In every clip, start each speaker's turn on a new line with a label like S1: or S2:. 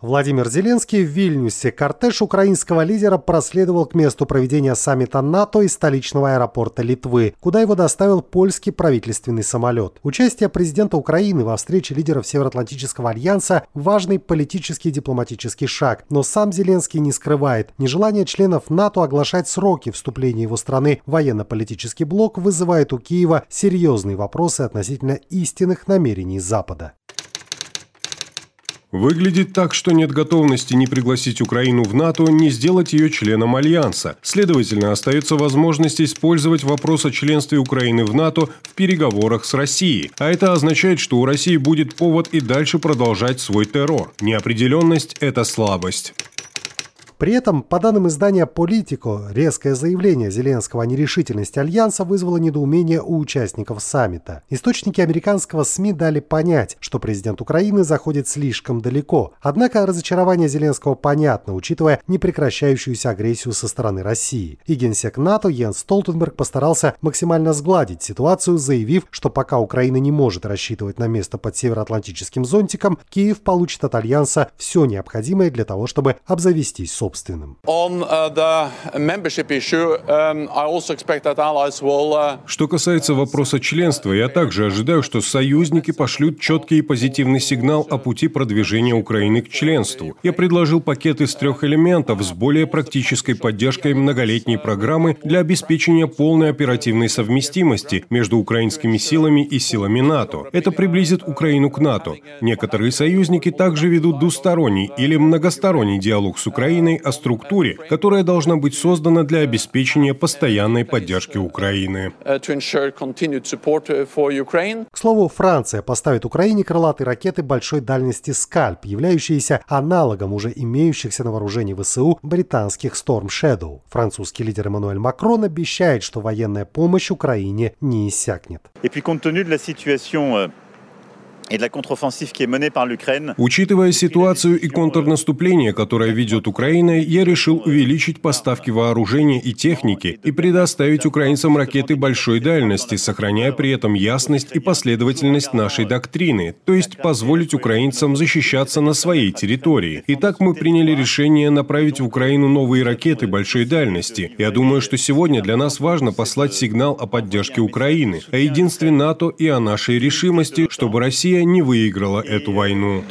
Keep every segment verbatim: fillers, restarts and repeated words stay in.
S1: Владимир Зеленский в Вильнюсе. Кортеж украинского лидера проследовал к месту проведения саммита НАТО из столичного аэропорта Литвы, куда его доставил польский правительственный самолет. Участие президента Украины во встрече лидеров Североатлантического альянса – важный политический и дипломатический шаг. Но сам Зеленский не скрывает, нежелание членов НАТО оглашать сроки вступления его страны в военно-политический блок вызывает у Киева серьезные вопросы относительно истинных намерений Запада.
S2: Выглядит так, что нет готовности ни пригласить Украину в НАТО, ни сделать ее членом Альянса. Следовательно, остается возможность использовать вопрос о членстве Украины в НАТО в переговорах с Россией. А это означает, что у России будет повод и дальше продолжать свой террор. Неопределенность – это слабость.
S1: При этом, по данным издания «Политико», резкое заявление Зеленского о нерешительности Альянса вызвало недоумение у участников саммита. Источники американского СМИ дали понять, что президент Украины заходит слишком далеко. Однако разочарование Зеленского понятно, учитывая непрекращающуюся агрессию со стороны России. И генсек НАТО Йенс Столтенберг постарался максимально сгладить ситуацию, заявив, что пока Украина не может рассчитывать на место под североатлантическим зонтиком, Киев получит от Альянса все необходимое для того, чтобы обзавестись собственным.
S2: Что касается вопроса членства, я также ожидаю, что союзники пошлют четкий и позитивный сигнал о пути продвижения Украины к членству. Я предложил пакет из трех элементов с более практической поддержкой многолетней программы для обеспечения полной оперативной совместимости между украинскими силами и силами НАТО. Это приблизит Украину к НАТО. Некоторые союзники также ведут двусторонний или многосторонний диалог с Украиной о структуре, которая должна быть создана для обеспечения постоянной поддержки Украины.
S1: К слову, Франция поставит Украине крылатые ракеты большой дальности «Скальп», являющиеся аналогом уже имеющихся на вооружении ВСУ британских Storm Shadow. Французский лидер Эммануэль Макрон обещает, что военная помощь Украине не иссякнет.
S2: Учитывая ситуацию и контрнаступление, которое ведет Украина, я решил увеличить поставки вооружения и техники и предоставить украинцам ракеты большой дальности, сохраняя при этом ясность и последовательность нашей доктрины, то есть позволить украинцам защищаться на своей территории. Итак, мы приняли решение направить в Украину новые ракеты большой дальности. Я думаю, что сегодня для нас важно послать сигнал о поддержке Украины, о единстве НАТО и о нашей решимости, чтобы Россия не выиграла эту войну.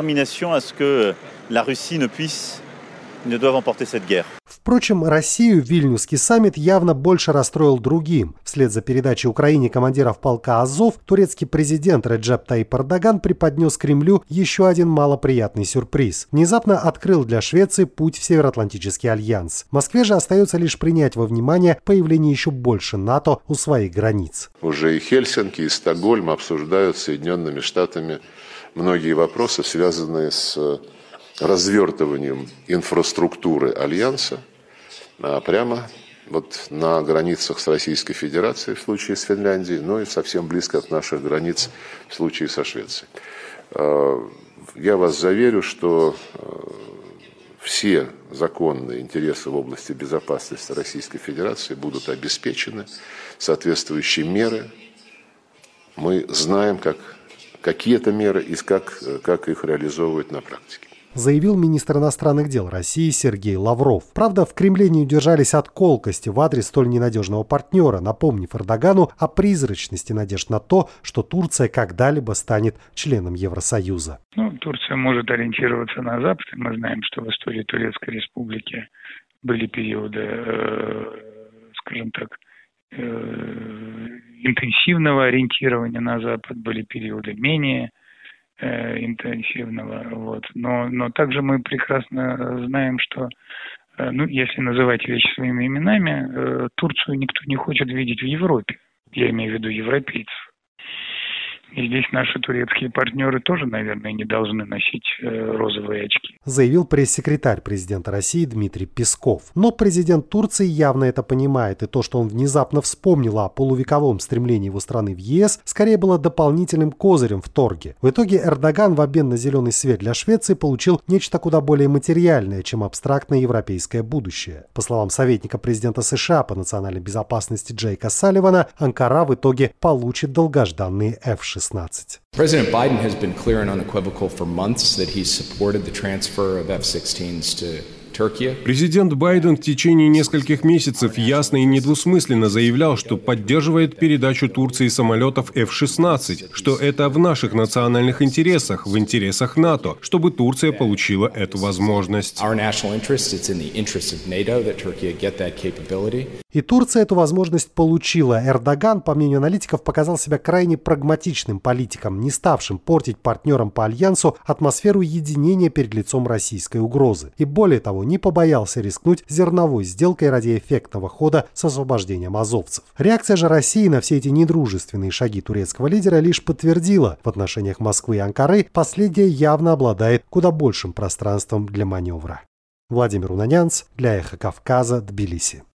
S1: Впрочем, Россию Вильнюсский саммит явно больше расстроил другим. Вслед за передачей Украине командиров полка «Азов» турецкий президент Реджеп Таyyip Эрдоган преподнес Кремлю еще один малоприятный сюрприз. Внезапно открыл для Швеции путь в Североатлантический альянс. Москве же остается лишь принять во внимание появление еще больше НАТО у своих границ.
S3: Уже и Хельсинки, и Стокгольм обсуждают с Соединенными Штатами многие вопросы, связанные с развертыванием инфраструктуры Альянса а прямо вот на границах с Российской Федерацией в случае с Финляндией, но и совсем близко от наших границ в случае со Швецией. Я вас заверю, что все законные интересы в области безопасности Российской Федерации будут обеспечены, соответствующие меры. Мы знаем, как, какие это меры и как, как их реализовывать на практике.
S1: Заявил министр иностранных дел России Сергей Лавров. Правда, в Кремле не удержались от колкости в адрес столь ненадежного партнера, напомнив Эрдогану о призрачности надежд на то, что Турция когда-либо станет членом Евросоюза.
S4: Ну, Турция может ориентироваться на Запад. Мы знаем, что в истории Турецкой Республики были периоды, э, скажем так, э, интенсивного ориентирования на Запад, были периоды менее интенсивного, вот. Но, но также мы прекрасно знаем, что, ну, если называть вещи своими именами, Турцию никто не хочет видеть в Европе. Я имею в виду европейцев. И здесь наши турецкие партнеры тоже, наверное, не должны носить э, розовые очки.
S1: Заявил пресс-секретарь президента России Дмитрий Песков. Но президент Турции явно это понимает, и то, что он внезапно вспомнил о полувековом стремлении его страны в ЕС, скорее было дополнительным козырем в торге. В итоге Эрдоган в обмен на зеленый свет для Швеции получил нечто куда более материальное, чем абстрактное европейское будущее. По словам советника президента США по национальной безопасности Джейка Салливана, Анкара в итоге получит долгожданные эф шестнадцать.
S5: President Biden has been clear and unequivocal for months that he supported the transfer of эф сикстинс to
S2: Президент Байден в течение нескольких месяцев ясно и недвусмысленно заявлял, что поддерживает передачу Турции самолетов эф шестнадцать, что это в наших национальных интересах, в интересах НАТО, чтобы Турция получила эту возможность.
S1: И Турция эту возможность получила. Эрдоган, по мнению аналитиков, показал себя крайне прагматичным политиком, не ставшим портить партнерам по альянсу атмосферу единения перед лицом российской угрозы. И более того, не побоялся рискнуть зерновой сделкой ради эффектного хода с освобождением азовцев. Реакция же России на все эти недружественные шаги турецкого лидера лишь подтвердила: в отношениях Москвы и Анкары последняя явно обладает куда большим пространством для маневра. Владимир Унанянц для Эхо Кавказа, Тбилиси.